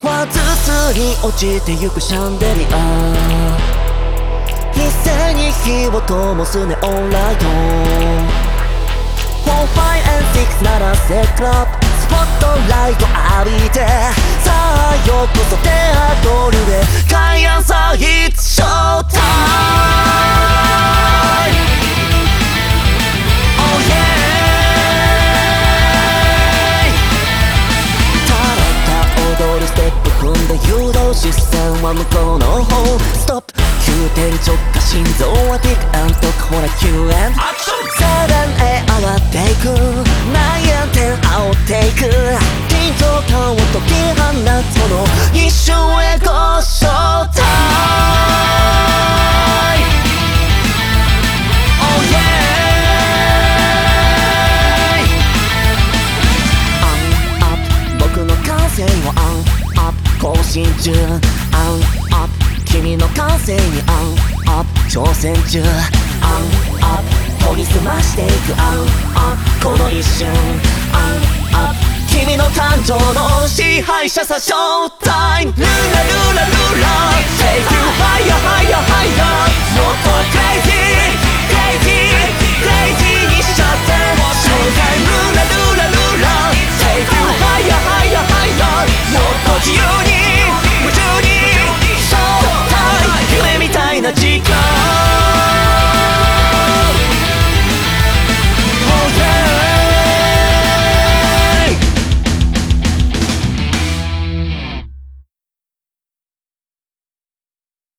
ワンツースリー落ちてゆくシャンデリア、一斉に火を灯すネオンライト、4、5 and 6鳴らせクラブ、スポットライト浴びて、さあよこそテアドルへ開演さ、It's show time。 Oh yeah、 ただた踊るステップ踏んで誘導、視線は向こうの方、ストップ急転直下、心臓はティックアントほら救援、セブンへ上がっていく、ナインテン煽っていく、緊張感を解き放つもの、一瞬へゴーショータイム。 Oh yeah、 アンアップ僕の感性をアンアップ更新中、アンアップ君の感性にアンアップ挑戦中、アンアップ研ぎ澄ましていく、アンアップこの一瞬、アンアップ君の誕生の支配者さ、ショータイム。ルーラルーラルーラ Take you higher higher higher